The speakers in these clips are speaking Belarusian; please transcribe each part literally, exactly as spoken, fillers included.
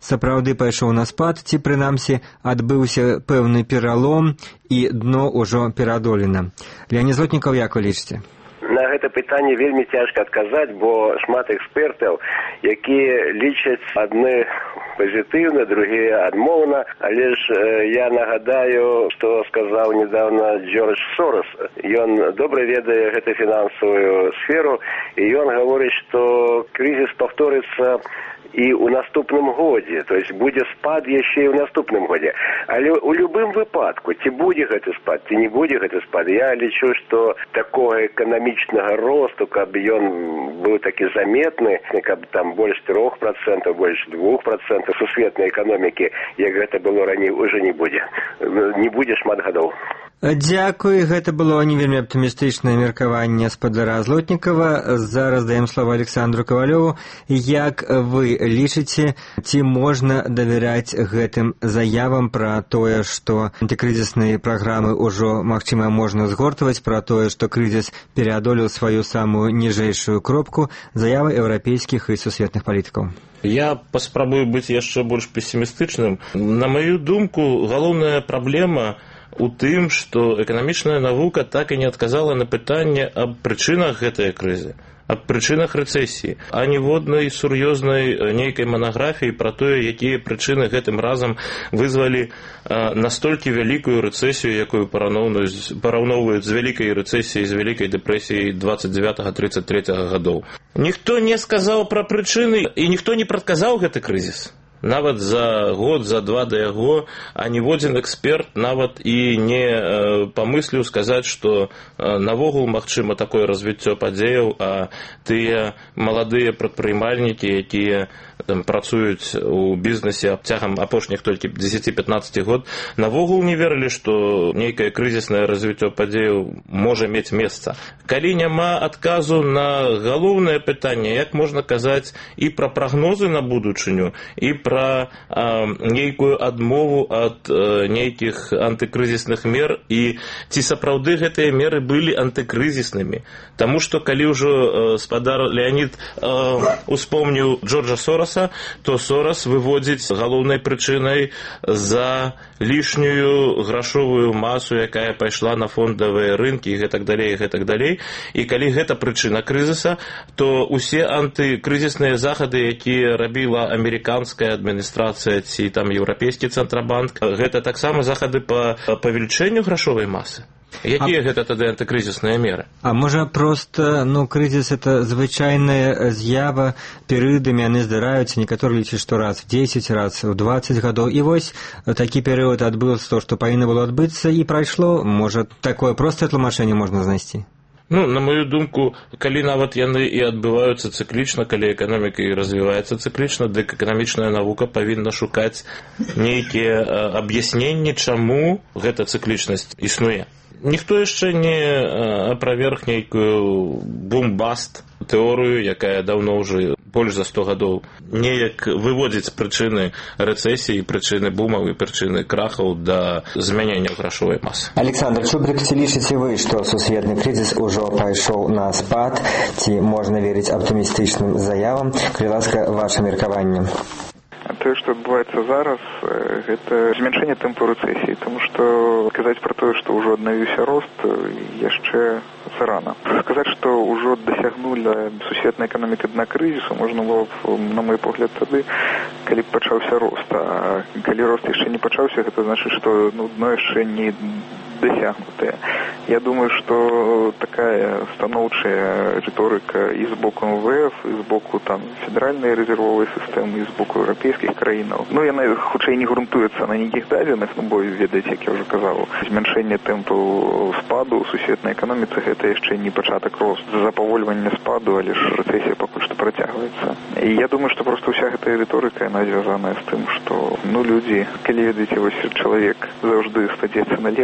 сапраўды пайшоў на спад, ці прынамсі адбыўся пэўны пералом і дно ўжо пераадолена. Леонид Злотнікаў, як вы лічыце? На гэта пытанне вельмі цяжка адказаць, бо шмат экспертаў, якія лічаць адны пазітыўна, другія адмоўна, але ж э, я нагадаю, што сказаў недавно Джордж Сорос. Ён добра ведае гэту фінансавую сферу, і ён гаворыць, што крызіс паўторыцца і ў наступным годзе, то есть будзе спад яшчэ і ў наступным годзе. Але ў любым выпадку, ці будзе гэты спад, ці не будзе гэты спад, я лічу, што такога эканамічнага росту, каб ён быў такі заметны, каб там больш трох процентаў, больш двух процентаў сусветнай эканомікі, як гэта было раней, уже не будзе. Не будзе шмат гадоў. Дзякуй, гэта было не вельмі аптымістычнае меркаванне спадара Злотнікава. Зараз даем слова Александру Кавалёву. Як вы лічыце, ці можна давяряць гэтым заявам пра тое, што антикрызісныя праграмы ўжо, магчыма, можна згортваць, пра тое, што крызіс пераадолеў сваю самую ніжэйшую кропку, заявы еўрапейскіх і сусветных палітыкаў? Я паспрабую быць яшчэ больш пессімістычным. На маю думку, галоўная праблема у тым, што эканамічная навука так і не адказала на пытанне аб прычынах гэтай крызы, аб прычынах рэцэсіі, а ніводнай сур'ёзнай нейкай манаграфіі пра тое, якія прычыны гэтым разам вызвалі настолькі вялікую рэцэсію, якую параўноўваюць з вялікай рэцэсіяй, з вялікай дэпрэсіяй дваццаць дзевятага трыццаць трэцяга гадоў. Ніхто не сказаў пра прычыны, і ніхто не прадказаў гэты крызіс. Нават за год, за два да яго, а ніводзін эксперт нават і не памысліў сказаць, што навогул магчыма такое развіццё падзеяў, а тыя маладыя прадпрымальнікі, якія там працуюць у бізнесе цягам апошніх толькі дзесяці-пятнаццаці год, навогул не верылі, што нейкае крызіснае развіццё падзеяў можа мець месца. Калі няма адказу на галоўнае пытанне, як можна казаць і пра прагнозы на будучыню, і пра а, нейкую адмову ад а, нейкіх антыкрызісных мер, і ці сапраўды гэтыя меры былі антыкрызіснымі. Таму што калі ўжо а, спадар Леонид а, успомніў Джорджа Сороса, то Сорос выводзіць галоўнай прычынай за лішнюю грашовую масу, якая пайшла на фондавыя рынкі і гэтак далей, і гэтак далей. І калі гэта прычына крызіса, то ўсе антыкрызісныя захады, якія рабіла амерыканская адміністрацыя ці там еўрапейскі цэнтрабанк, гэта таксама захады па павелічэнню грашовай масы. Якія а... гэта тады антыкрызісныя меры? А можа проста, ну, крызіс это звычайная з'ява, перыядамі яны здараюцца, некаторыя лічаць, што раз в дзесяць, раз в дваццаць гадоў. І вось такі перыяд адбыўся то, што павінна было адбыцца, і прайшло. Можа, такое простае тлумачэнне можна знайсці? Ну, на мою думку, калі нават яны і адбываюцца цыклічна, калі эканоміка і развіваецца цыклічна, дык эканамічная навука павінна шукаць нейкія аб'ясненні, чаму гэта цыклічнасць існуе. Ніхто яшчэ не аправерг нейкую бум-баст тэорыю, якая даўно ўжо больш за сто гадоў неяк выводзіць прычыны рэцэсіі, прычыны бумаў і прычыны крахаў да змянення грашовай масы. Александр Чубрик, ці лічыце вы, што сусветны крызіс ужо пайшоў на спад, ці можна верыць аптымістычным заявам? Калі ласка, ваше меркаванне. Тое, што адбываецца зараз, гэта змяншэнне тэмпу рэцэсіі, таму што казаць пра тое, што ўжо аднавіўся рост, яшчэ зарана. Сказаць, што ўжо дасягнула сусветная эканоміка дна крызісу, можна было б, на мой погляд, тады, калі б пачаўся рост. А калі рост яшчэ не пачаўся, гэта значыць, што ну, дно яшчэ не дасягнутая. Я думаю, что такая станоўчая риторика и с боку эм вэ эф, и с боку там федеральной резервовой системы, и с боку европейских краінаў. Ну, яна хутчэй не грунтуецца на нейкіх дадзеных, ну, бо ведаеце, як я уже казаў, змяншэнне тэмпу спаду ў сусветнай эканоміцы гэта яшчэ не пачатак росту. За запавольванне спаду, але ж рэцэсія пакуль што працягваецца. І я думаю, што проста ўся гэтая рыторыка, яна звязаная з тым, што ну людзі, калі ведаеце, вось чалавек заўжды стадзецца на лепшае, то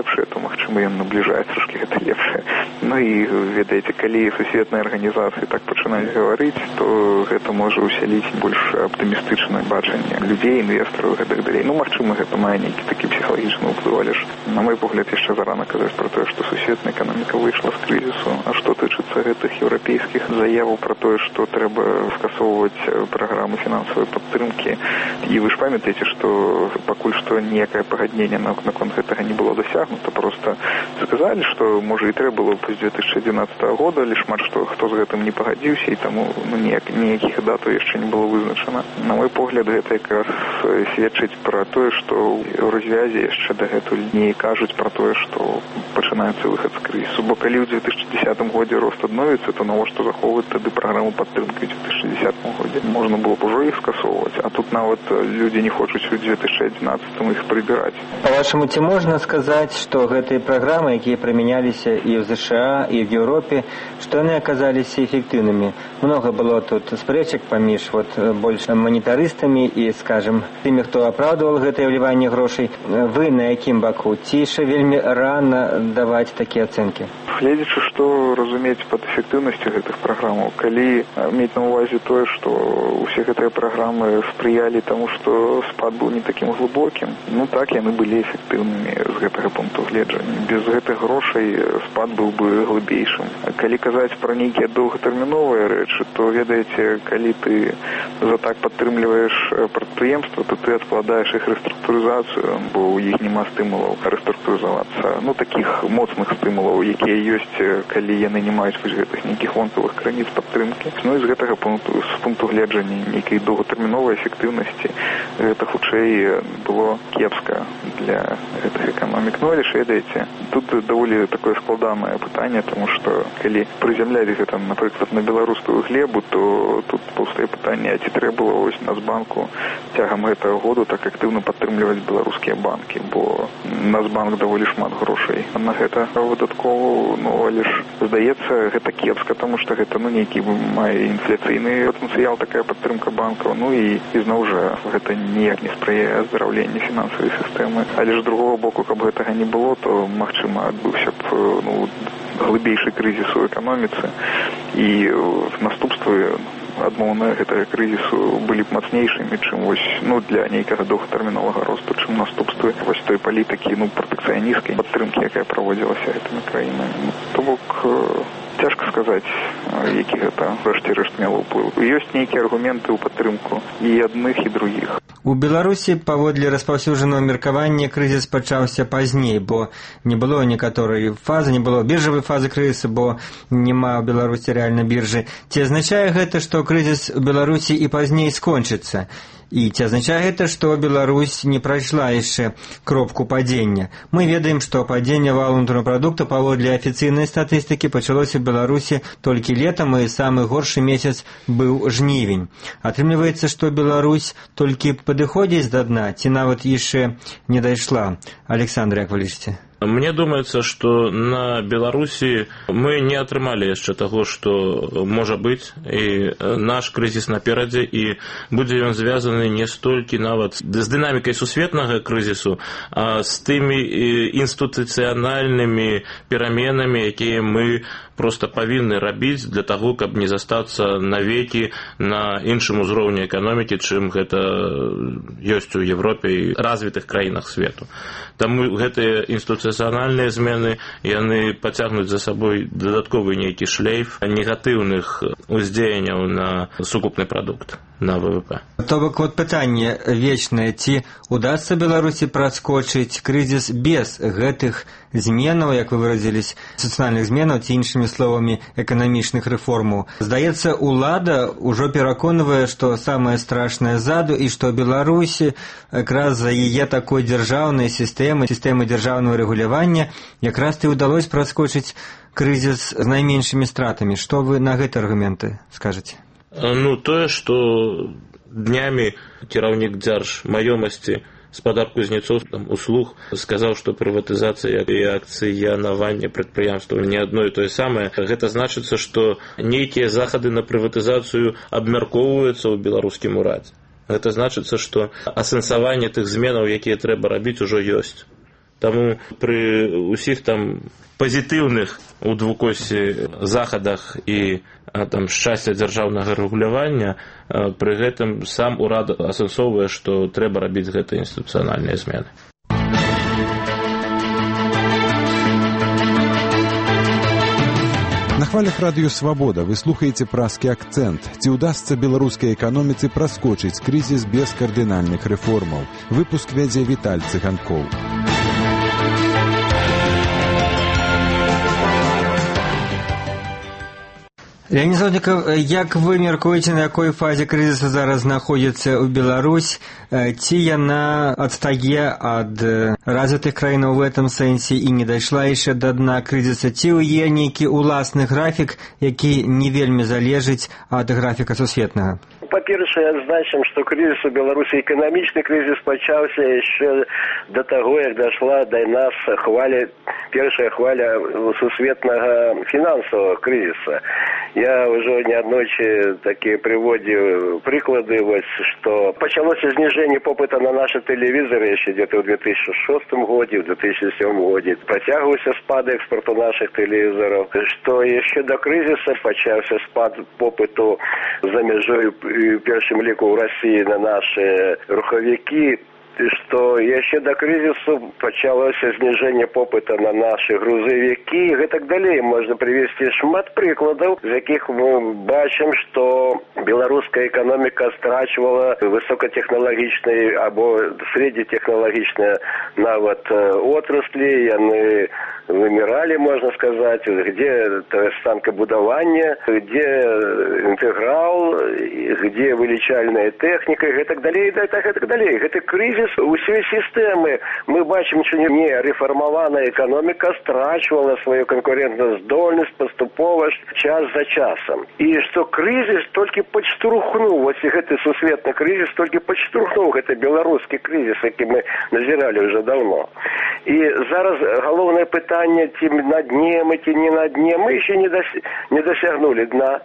магчыма, ён набліжае трошкі гэта лепшае. Ну і, ведаеце, калі сусветныя арганізацыі так пачынаюць гаварыць, то гэта можа усяліць больш аптымістычнае бачанне людзей, інвестараў і гэтак далей. Ну, магчыма, гэта мае нейкі такі псіхалагічны ўплыў, але ж, на мой погляд, яшчэ зарана казаць про тое, што сусветная эканоміка выйшла з крызісу. А што тычыцца гэтых еўрапейскіх заяваў про тое, што трэба скасоўваць праграмы фінансавай падтрымкі. І вы ж памятаеце, што пакуль што ніякае пагадненне наконт гэтага не было дасягнута. Проста сказалі, што, можа, і трэба было з две тысячы адзінаццатага года, але шмат што хто з гэтым не пагадзіўся, і таму ну, ніяк, ніякіх датаў яшчэ не было вызначана. На мой погляд, гэта якраз сведчыць пра тое, што ў развязе яшчэ дагэтуль не кажуць пра тое, што пачынаецца выхад з крызісу. Бо калі ў две тысячы дзесятым годзе рост адновіцца, то навошта захоўваць тады праграму падтрымкі ў две тысячы дзесятым годзе? Можна было б ужо іх скасоўваць, а тут нават людзі не хочуць у две тысячы адзінаццатым іх прыбіраць. Па-вашаму, ці можна сказаць, што гэтыя праграмы, якія прымяняліся і ў ЗША, і в Европе, что они оказались эффективными. Много было тут спрэчак паміж вот, больш манетарыстамі і, скажем, тымі, хто апраўдваў гэтае ўліванне грошай. Вы на якім баку? Ці яшчэ вельмі рана даваць такія ацэнкі? Гледзячы, што разумець пад эфектыўнасцю гэтых праграмаў. Калі мець на ўвазе тое, што ўсе гэтыя праграмы спрыялі таму, што спад быў не такім глыбокім, ну так, яны былі эфектыўнымі з гэтага пункту гледжання. Без гэтых грошай спад быў бы глыбейшым. Калі казаць пра нейкія доўгатэрміновыя рэчы, то, ведаеце, калі ты за так падтрымліваеш прадпрыемства, то ты адкладаеш іх рэструктурызацыю, бо ў іх няма стымулаў рэструктурызавацца. Ну, такіх моцных стымулаў, якія ёсць, калі яны не маюць вось гэтых нейкіх вонкавых крыніц падтрымкі. Ну, і з гэтага пункту, з пункту гледжання нейкай доўгатэрміновай эфектыўнасці гэта хутчэй было кепска для гэтых эканомік. Ну, але ж, ведаеце, тут даволі такое складанае пытанне, тому што калі прызямляць гэта, напрыклад, на беларускую глебу, то тут паўстае пытанне, а ці трэба было вось Нацбанку цягам гэтага году так актыўна падтрымліваць беларускія банкі, бо Нацбанк даволі шмат грошай на гэта выдаткоўваў, ну, але ж, здаецца, гэта кепска, таму што гэта, ну, нейкі мае інфляцыйны патэнцыял, такая падтрымка банкаў, ну, і, і зноў жа, гэта ніяк не спрыяе аздараўленню фінансавай сістэмы. Але ж, з другого боку, каб гэтага не было, то, магчыма, адбыўся б, ну, глыбейшы крызіс у эканоміцы, і наступствы адмоўныя гэтага крызісу былі б мацнейшымі, чым вось, ну, для нейкага доўгатэрміновага росту, чым наступствы вось той палітыкі, ну, пратэкцыянісцкай падтрымкі, якая праводзілася гэтымі краінамі. То бок, цяжка сказаць, які гэта рэшце-рэшт мела ўплыў. Ёсць нейкія аргументы ў падтрымку і адных, і другіх. У Беларусі, паводле распаўсюджанага меркавання, крызіс пачаўся пазней, бо не было некаторай фазы, не было біржавай фазы крызісу, бо няма ў Беларусі рэальна біржы. Ці азначае гэта, што крызіс у Беларусі і пазней скончыцца? І ці азначае гэта, што Беларусь не прайшла яшчэ кропку падзення? Мы ведаем, што падзенне валовага унутранага прадукту паводле афіцыйнай статыстыкі пачалося ў Беларусі толькі летам, і самы горшы месяц быў жнівень. Атрымліваецца, што Беларусь толькі падыходзіць да дна, ці нават яшчэ не дайшла. Александр, як вы лічыце? Мне думаецца, што на Беларусі мы не атрымалі яшчэ таго, што можа быць, і наш крызіс наперадзе, і будзе ён звязаны не столькі нават з дынамікай сусветнага крызісу, а з тымі інстытуцыянальнымі пераменамі, якія мы проста павінны рабіць для таго, каб не застацца навекі на іншым узроўні эканомікі, чым гэта ёсць у Европе і развітых краінах свету. Таму гэтыя інстытуцыянальныя змены, яны пацягнуць за сабой дадатковы нейкі шлейф негатыўных уздзеянняў на сукупны прадукт, на ВВП. То бок, вот пытанне вечнае, ці удасца Беларусі праскочыць крызіс без гэтых зменаў, як вы выразілись, сацыяльных зменаў, ці іншымі словамі эканамічных рэформаў. Здаецца, улада ўжо пераконвае, што самае страшнае ззаду, і што Беларусі якраз за яе такой дзяржаўнай сістэмы, сістэмы дзяржаўнага рэгулявання, якраз і ўдалося праскочыць крызіс з найменшымі стратамі. Што вы на гэтыя аргументы скажаце? Ну, тое, што днямі кіраўнік дзяржмаёмасці спадар Кузнецоў услуг сказаў, што прыватызацыя і акцыянаванне прадпрыемстваў не адно і тое самае. Гэта значыцца, што нейкія захады на прыватызацыю абмяркоўваюцца ў беларускім урадзе. Гэта значыцца, што асэнсаванне тых зменаў, якія трэба рабіць, ужо ёсць. Таму пры ўсіх там пазітыўных у двукосці захадах і там шчасця дзяржаўнага рэгулявання, пры гэтым сам урад асэнсоўвае, што трэба рабіць гэтыя інстытуцыянальныя змены. На хвалях радыё «Свабода» вы слухаеце празкі акцэнт. Ці ўдасца беларускай эканоміцы праскочыць крызіс без кардынальных рэформаў? Выпуск вядзе Віталь Цыганкоў. Леонид Золотников, як вы мяркуеце, на якой фазе крызісу зараз знаходзіцца ў Беларусь? Ці яна адстае ад развітых краінаў у гэтым сэнсе і не дайшла яшчэ да дна крызіса? Ці ў е нейкі ўласны графік, які не вельмі залежыць ад графіка сусветнага? Па-першае, адзначым, што крызіс у Беларусі, эканамічны крызіс пачаўся яшчэ да таго, як дайшла да нас хваля, першая хваля сусветнага фінансавага крызіса. Я ўжо неаднойчы такі прыводзіў прыклады, вось, што пачалося зніжэнне попыта на нашы тэлевізоры яшчэ где-то ў две тысячи шостым годзе, ў две тысячи сёмым годзе. Працягваўся спад экспарту нашых тэлевізораў, што яшчэ да крызіса пачаўся спад попыту за мяжой в першым ліку ў Расіі на наши рухавікі, што яшчэ да крызісу пачалося зніжэнне попыта на нашы грузавікі і гэтак далей. Можна прывесці шмат прыкладаў, з якіх мы бачым, што беларуская эканоміка страчвала высокатэхналагічныя або среднетехналагічныя нават отраслі, яны вымирали, можно сказать, где станкобудование, где интеграл, где вылічальная техника и так далее, и так далее. Это кризис усей системы. Мы бачим, что не реформованная экономика страчивала свою конкурентоздольность поступово час за часом. И что кризис только подштурхнул, вот этот сусветный кризис только подштурхнул, это белорусский кризис, який мы назирали уже давно. И зараз головное питание, ті на дне мы, ті не на дне, мы еще не, дос, не досягнули дна.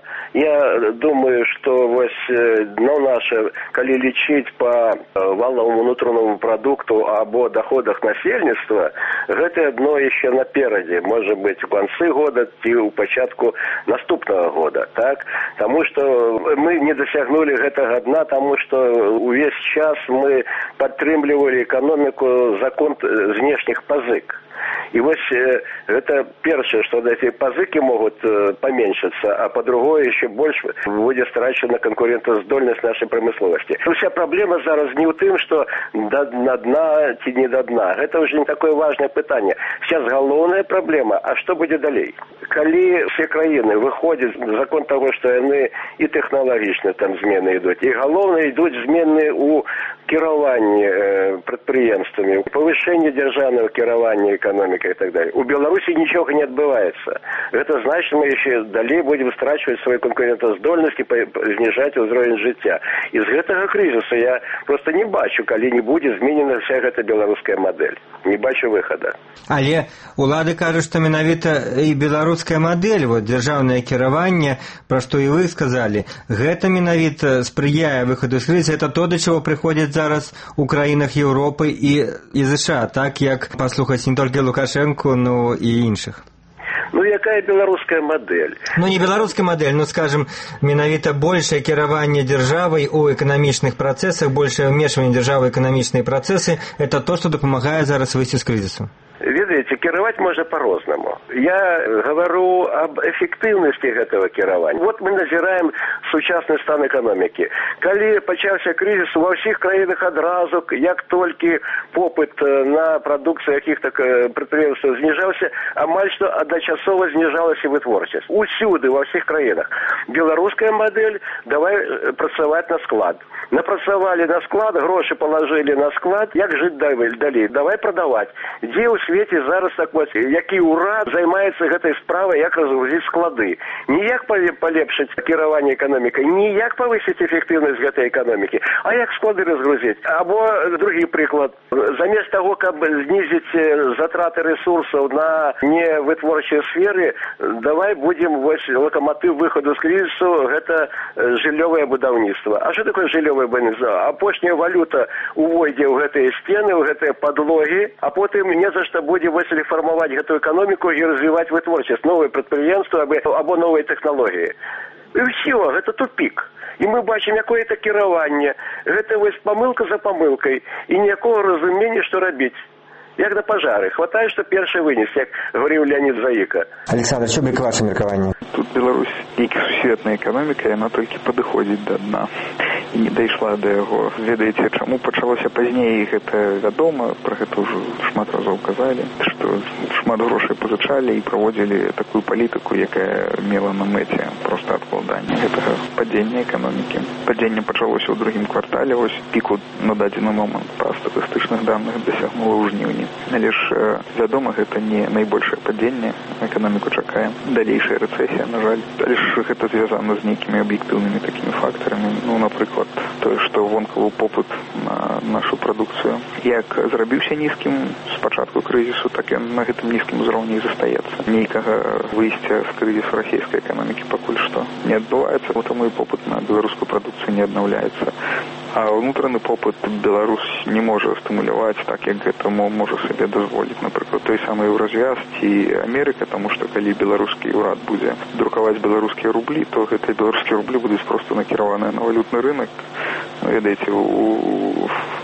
Я думаю, что вось дно наше, коли лечить по валовому внутреннему продукту або доходах насельніцтва, гэта дно еще напереди, может быть, в конце года ці у початку наступного года, так? Потому что мы не досягнули гэтага дна, потому что увесь час мы падтрымлівалі экономику за конт внешних позык. И вот это первое, что эти позыки могут поменьшиться, а по-другому еще больше будет страчена конкурентоздольность нашей промысловости. Вся проблема зараз не в том, что до, на дна, ті не до дна. Это уже не такое важное питание. Сейчас главная проблема, а что будет далее? Коли все краины выходят в закон того, что они и технологично там змены идут, и главное идут змены у кіравання предприемствами, повышение державного кіравання экономикой и так далее. У Беларуси ничего не отбывается. Это значит, мы еще далее будем страчивать свою конкурентоздольность и снижать уровень життя. Из этого кризиса я просто не бачу, коли не будет зменена вся эта белорусская модель. Не бачу выхода. Але улады кажут, что менавіта и белорусская модель, вот, державное кіраванне, про что и вы сказали, гэта менавіта сприяя выходу из кризиса, это то, до чего приходит зараз у краінах Європи і, і США, так, як послухать не тільки Лукашенко, но і інших. Ну, якая белорусская модель? Ну, не белорусская модель, но, скажем, менавіта большее кіраванне державой у экономичных процессах, большее вмешивание державы в экономичные процессы, это то, что допомагает зараз выйти из кризиса. Видите, кіраваць можно по-розному. Я говорю об эффективности этого кіравання. Вот мы назираем сучасный стан экономики. Коли пачаўся кризис, во всех краинах одразу, як только попыт на продукцию каких-то предприятий снижался, амаль что одночасово снижалась и вытворчесть. Усюды, во всех краинах. Белорусская модель, давай працаваць на склад. Напрацавали на склад, гроши положили на склад, як жить далее? Давай продавать. Где свеце зараз так вось, які ўрад займаецца гэтай справай, як разгрузіць склады. Ніяк палепшыць кіраванне эканомікай, ніяк павысіць эфектыўнасць гэтай эканомікі, а як склады разгрузіць. Або другі прыклад. Замест таго, каб знізіць затраты ресурсаў на невытворчыя сферы, давай будзем вось локаматыў выхаду з крызісу, гэта жыллёвае будаўніцтва. А што такое жыллёвае будаўніцтва? Апошняя валюта увойдзе ў гэтыя сцены, ў гэтыя падлогі, а потым не за што будзе вось рэфармаваць гэтую эканоміку і развіваць вытворчасць, новыя прадпрыемствы або новыя тэхналогіі. І ўсё, гэта тупік. І мы бачым, якое это кіраванне. Гэта вось памылка за памылкай і ніякога разумення, што рабіць. Як на пажары. Хватае, што першае вынес, як говорил Леонид Заика. Александр, Чубик, ваше меркаванне? Тут Беларусь, як і сусветная эканоміка, яна толькі падыходзіць да дна. І не дайшла да яго. Ведаеце, чаму пачалося пазней, гэта вядома, пра гэта ўжо шмат разоў казалі, што шмат грошай пазычалі і праводзілі такую палітыку, якая мела на мэце проста адкладання гэтага падзення эканомікі. Падзенне пачалося ў другім квартале, ось піку на дадзены момант па статыстычных даных дасягнула ў жніўні. Але ж, вядома, гэта не найбольшае падзенне, эканоміку чакае далейшая рэцэсія, на жаль. Але ж гэта звязана з нейкімі аб'ектыўнымі такімі фактарамі. Ну, напрыклад, тое, што вонкавы попыт на нашу прадукцыю як зрабіўся нізкім з пачатку крызісу, так і на гэтым нізкім узроўні і застаецца. Нейкага выйсця з крызісу расійскай эканомікі пакуль што не адбываецца, таму і попыт на беларускую прадукцыю не аднаўляецца. А ўнутраны попыт Беларусь не можа стымуляваць так, як гэта можа сабе дазволіць. Напрыклад, той самы Еўразвяз ці Амерыка, таму што калі беларускі ўрад будзе друкаваць беларускія рублі, то гэтыя беларускія рублі будуць проста накіраваныя на валютны рынок. Ну, ведаеце, у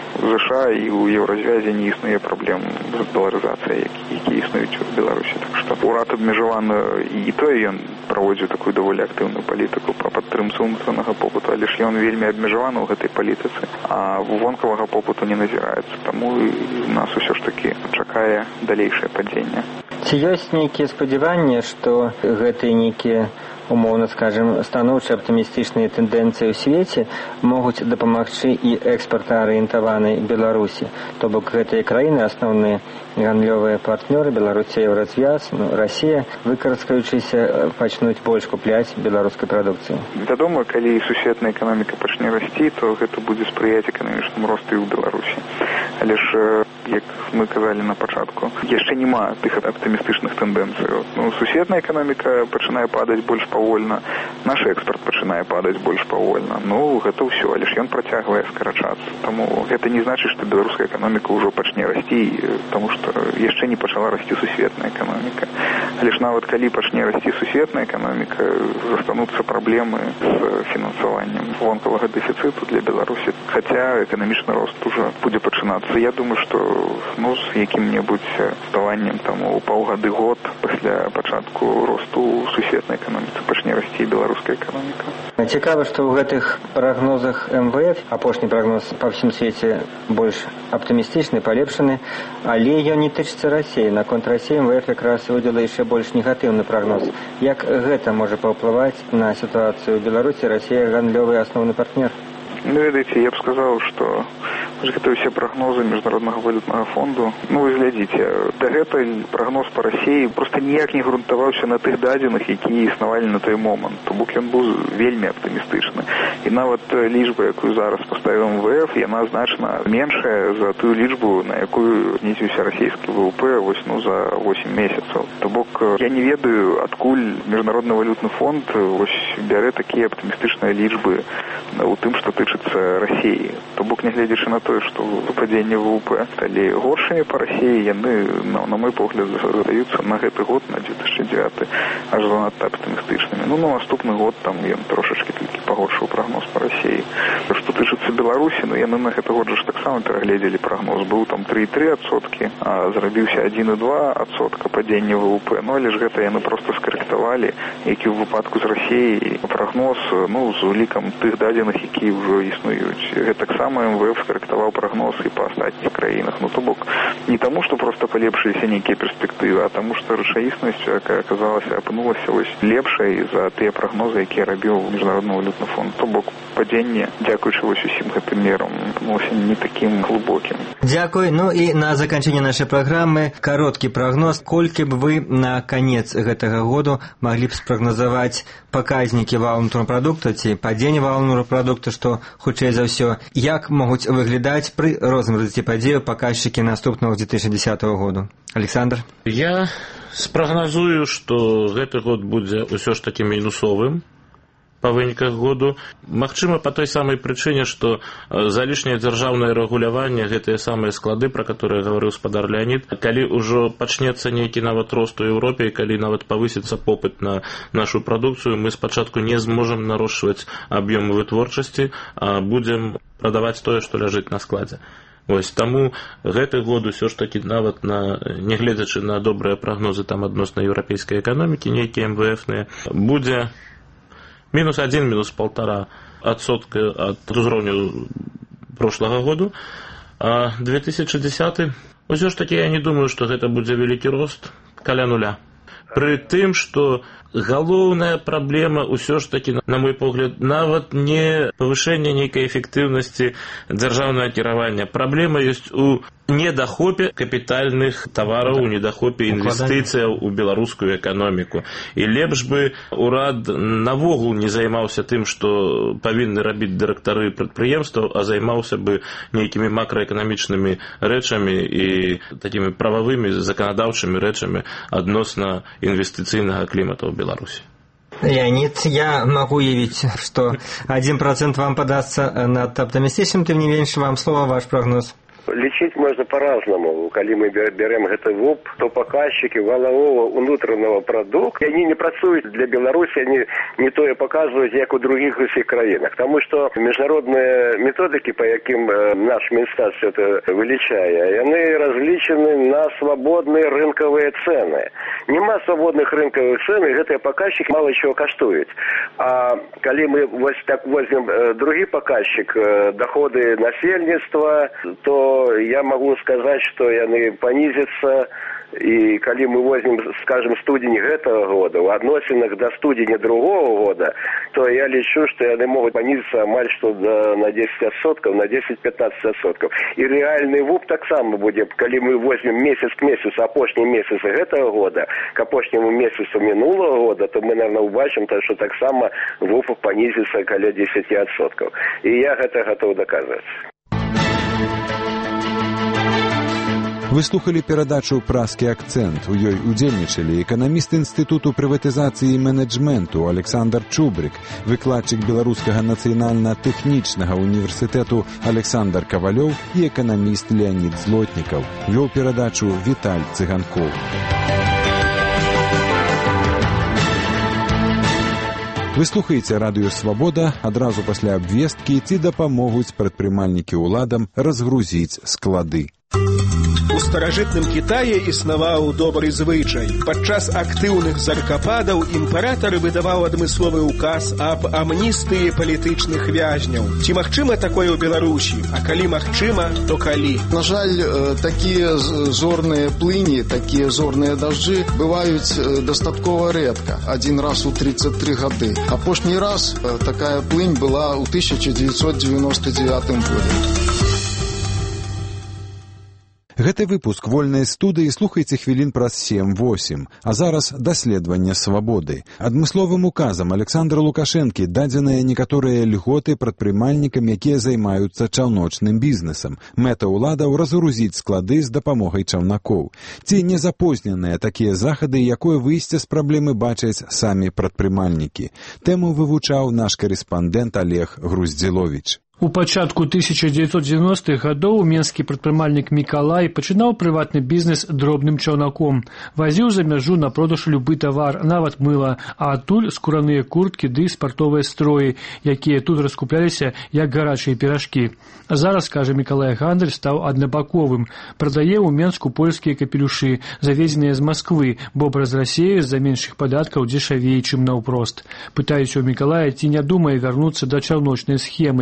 ЗША і ў Еўразвязе не існуе праблем з даларызацыяй, які існуюць у Беларусі. Так што ўрад абмежаваны, і той ён праводзіў такую даволі актыўную палітыку па падтрымцы ўнутранага попыту, але ж ён вельмі абмежаваны ў гэтай палітыцы, а вонкавага попыту не назіраецца. Таму нас усё ж такі чакае далейшае падзенне. Ці ёсць нейкія спадзяванні, што гэтыя нейкія, умоўна скажем, станоўчыя аптымістычныя тэндэнцыі ў свеце могуць дапамагчы і экспартаарыентаванай Беларусі? То бок гэтыя краіны, асноўныя гандлёвыя партнёры, Беларусі, Еўразвяз, ну, Расія, выкарыскаючыся, пачнуць больш купляць беларускай прадукцыі. Вядома, калі сусветная эканоміка пачне расці, то гэта будзе спрыяць эканамічнаму росту і ў Беларусі. Але ж, як мы казалі на пачатку, яшчэ няма тых аптымістычных тэндэнцый. Ну, сусветная эканоміка пачынае падаць больш павольна, наш экспарт пачынае падаць больш павольна. Ну, гэта ўсё, але ж ён працягвае скарачацца. Таму гэта не значыць, што беларуская эканоміка ўжо пачне расці, таму што яшчэ не пачала расці сусветная эканоміка. Але ж нават калі пачне расці сусветная эканоміка, застануцца праблемы з фінансаваннем вонкавага дэфіцыту для Беларусі. Хаця эканамічны рост уже будзе пачынацца. Я думаю, што ну, з якім-небудзь ставаннем там у паўгады год пасля пачатку росту ў сусветнай эканоміцы пачне расці беларуская эканоміка. Цікава, што ў гэтых прагнозах эм вэ эф, апошні прагноз па ўсім свеце больш аптымістычны, палепшаны, але ён не тычыцца Расіі. Наконт Расіі эм вэ эф якраз выдала яшчэ больш негатыўны прагноз. Як гэта можа паўплываць на сітуацыю ў Беларусі? Расія гандлёвы асноўны партнер. Ну, ведаеце, я б сказаў, што гэта ўсе прагнозы міжнароднага валютнага фонду. Ну, вы глядзіце, дагэтуль прагноз па Расіі проста ніяк не грунтаваўся на тых дадзеных, якія існавалі на той момант. То бок ён быў вельмі аптымістычны. І нават лічба, якую зараз паставіў эм вэ эф, яна значна меншая за тую лічбу, на якую знізіўся расійскі вэ вэ пэ вось, ну, за восем месяцаў. То бок я не ведаю, адкуль міжнародны валютны фонд вось бярэ такія аптымістычныя лічбы у тым, што тычыцца Расіі. То бок, нягледзячы на тое, што выпадзенне вэ вэ пэ сталі горшымі па Расіі, яны, на, на мой погляд, задаюцца на гэты год, на две тысячи девятый, аж занадта аптымістычнымі. Ну, на наступны год там ён трошачкі толькі пагоршыў прагноз па Расіі. Што тычыцца Беларусі, ну, яны на гэты год жа ж таксама перагледзелі прагноз. Быў там три і три адсоткі, а зрабіўся один і два адсотка падзення вэ вэ пэ. Ну, але ж гэта яны проста скарэктавалі, які ў выпадку з Расіяй прагноз, ну, з улікам тых дадзеных, якія ўжо існуюць. Гэтаксама эм вэ эф скарэктаваў прагноз і па астатніх краінах. Ну, то бок, не таму, што проста палепшыліся нейкія перспектывы, а таму, што рэчаіснасць, якая аказалася, апынулася вось лепшай за тыя прагнозы, якія рабіў міжнародны валютны фонд. То бок, падзенне, дзякуючы вось усім гэтым мерам, апынулася не такім глыбокім. Дзякуй. Ну і на заканчэнне нашай праграмы кароткі прагноз. Колькі б вы на канец гэтага году маглі б спрагназаваць паказнікі валовага прадукта ці падзення валовага прадукта, што хутчэй за ўсё, як могуць выглядаць пры розным развіцці падзеяў паказчыкі наступнага две тысячи десятого году? Александр? Я спрагназую, што гэты год будзе ўсё ж такі мінусовым па выніках году. Магчыма, па той самай прычыне, што залішняе дзяржаўнае рэгуляванне, гэтыя самыя склады, пра которые гаварыў спадар Леонид, калі ўжо пачнецца нейкі нават рост у Еўропе, і калі нават павысіцца попыт на нашу прадукцыю, мы спачатку не зможам нарошчваць аб'ёмы вытворчасці, а будзем прадаваць тое, што ляжыць на складзе. Вось, таму гэты год усё ж такі нават на, нягледзячы на добрыя прагнозы там адносна еўрапейскай эканомікі, нейкія эм вэ эфныя, будзе мінус адзін, мінус паўтара адсотка ад узроўню прошлага году. А две тысячи десятый, усё ж такі я не думаю, што гэта будзе вялікі рост каля нуля. Пры тым, што галоўная праблема ўсё ж такі, на мой погляд, нават не павышэнне нейкай эфектыўнасці дзяржаўнага кіравання. Праблема ёсць у недахопе капітальных тавараў, у недахопе інвестыцыяў у беларускую эканоміку. І лепш бы урад навогул не займаўся тым, што павінны рабіць дырэктары прадпрыемстваў, а займаўся бы нейкімі макраэканамічнымі рэчамі і такімі прававымі заканадаўчымі рэчамі адносна інвестыцыйнага клімата ў Беларусі. Леонид, я могу уявить, что один процент вам подастся надто оптимистичным, тем не меньше вам слово, ваш прогноз. Лічыць можна па-разнаму. Калі мы берем гэты вуп, то паказчыкі валового унутранага прадукта, яны не працуюць для Беларусі, они не тое паказваюць, як у других усіх краінах. Таму што міжнародныя методыкі, па якім наш Мінстат все это вылічае, яны разлічаны на свабодныя рынкавыя цэны. Нема свабодных рынкавых цэн, і гэтыя паказчыкі мала чого каштуюць. А калі мы вось так возьмем другі паказчык, доходы насельніцтва, то я могу сказать, что яны понизятся, и калі мы возьмем, скажем, студень гэтага года, у адносінах до студеня другого года, то я лічу, что яны могут понизиться амаль что до, на десять адсоткаў, на десять-пятнадцать адсоткаў. И реальный вуп таксама будзе, калі мы возьмем месяц к месяцу, апошні месяц гэтага года, к апошняму месяцу минулого года, то мы, наверное, убачым, что таксама вуп понизится каля десять адсоткаў. И я гэта готов доказать. Вы слухали перадачу «Праскі акцэнт». У ёй удзельнічалі эканаміст Інстытуту прыватызацыі і менеджменту Александр Чубрик, выкладчык Беларускага нацыянальна-тэхнічнага універсітэту Александр Кавалёў і эканаміст Леонид Злотнікаў. Вёў перадачу Віталь Цыганкоў. Вы слухаеце радыё «Свабода», адразу пасля абвесткі, ці дапамогуць прадпрымальнікі ўладам разгрузіць склады. У старажытным Кітаі існаваў добры звычай. Падчас актыўных заркападаў імператар выдаваў адмысловы ўказ аб амністыі палітычных вязняў. Ці магчыма такое ў Беларусі? А калі магчыма, то калі? На жаль, такія зорныя плыні, такія зорныя дажджы бываюць дастаткова рэдка. Адзін раз у тридцать три гады. Апошні раз такая плынь была ў тысяча девятьсот девяносто девятым годзе. Гэты выпуск вольнай студыі слухайце хвілін праз сем-восем, а зараз даследаванне свабоды. Адмысловым указам Александра Лукашэнкі дадзеныя некаторыя льготы прадпрымальнікам, якія займаюцца чаўночным бізнесам. Мэта ўладаў разгрузіць склады з дапамогай чаўнакоў. Ці не запозненыя такія захады, якое выйсце з праблемы бачаць самі прадпрымальнікі. Тэму вывучаў наш карэспандэнт Олег Груздзіловіч. У пачатку тысяча девятьсот девяностых гадоў менскі прадпрымальнік Мікалай пачынаў прыватны бізнес дробным чаўнаком. Вазіў за мяжу на продаж любы тавар, нават мыла, а адтуль скураныя курткі ды спартовыя строі, якія тут раскупляліся як гарачыя піражкі. Зараз, кажа Мікалай, гандаль стаў аднабаковым. Прадае ў Менску польскія капелюшы, завезеныя з Масквы, бо праз Расею з-за меншых падаткаў дзешавей, чым наўпрост. Пытаюся ў Мікалая, ці не думае вярнуцца да чаўночнай схемы. У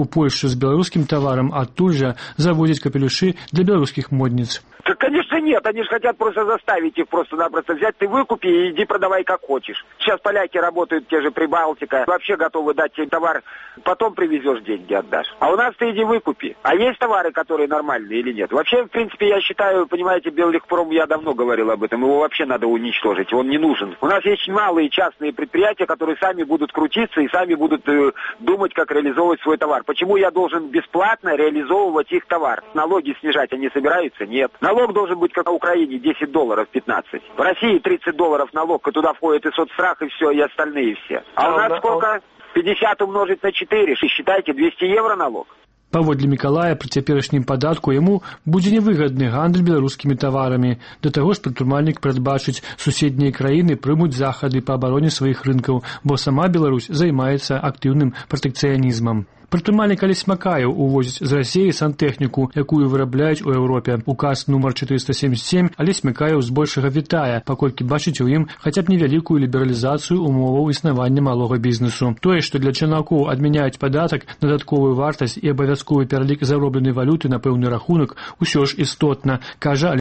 Польшчу з беларускім таварам, адтуль жа завозяць капелюшы для беларускіх модніц. Да, конечно, нет. Они же хотят просто заставить их просто-напросто взять, ты выкупи и иди продавай как хочешь. Сейчас поляки работают, те же Прибалтика, вообще готовы дать тебе товар, потом привезешь, деньги отдашь. А у нас ты иди выкупи. А есть товары, которые нормальные или нет? Вообще, в принципе, я считаю, понимаете, Беллегпром, я давно говорил об этом, его вообще надо уничтожить, он не нужен. У нас есть малые частные предприятия, которые сами будут крутиться и сами будут э, думать, как реализовывать свой товар. Почему я должен бесплатно реализовывать их товар? Налоги снижать они собираются? Нет. Налог должен быть, как на Украине, десять долларов, пятнадцать. В России тридцать долларов налог, и туда входит и соцстрах, и все, и остальные все. А у нас сколько? пятьдесят умножить на четыре, считайте, двести евро налог. Паводле Мікалая, пры цяперашнім падатку яму будзе невыгадны гандаль беларускімі таварамі. Да таго ж прадпрымальнік прадбачыць, суседнія краіны прымуць захады па абароне сваіх рынкаў, бо сама Беларусь займаецца актыўным пратэкцыянізмам. Прадпрымальнік Алесь Макаеў увозіць з Расіі сантэхніку, якую вырабляюць у Еўропе. Указ нумар четыреста семьдесят семь Алесь Макаеў збольшага вітае, паколькі бачыць у ім хаця б невялікую лібералізацыю умоваў існавання малога бізнесу. Тое, што для чарнакоў адмяняюць падатак, дадатковую вартасць і абавязковы пералік заробленай валюты на пэўны рахунак, усё ж істотна, кажа